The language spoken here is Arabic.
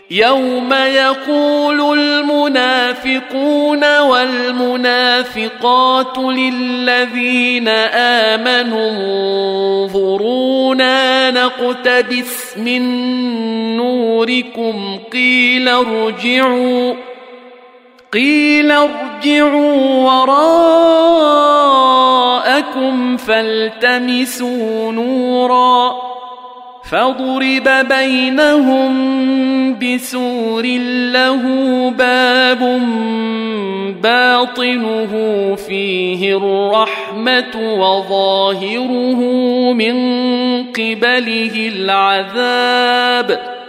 يوم يقول المنافقون والمنافقات للذين آمنوا انظرونا نقتبس من نوركم قيل ارجعوا وراءكم فالتمسوا نورا فضرب بينهم بسور له باب باطنه فيه الرحمة وظاهره من قبله العذاب